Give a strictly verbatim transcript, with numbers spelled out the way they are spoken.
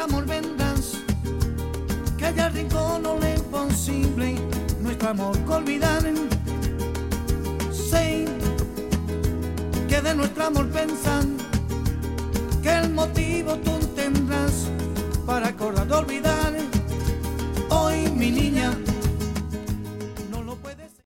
amor vendrás, que haya rincón no le imposible, nuestro amor que olvidar. Sé que de nuestro amor pensan, que el motivo tú tendrás para acordar de olvidar. Hoy mi niña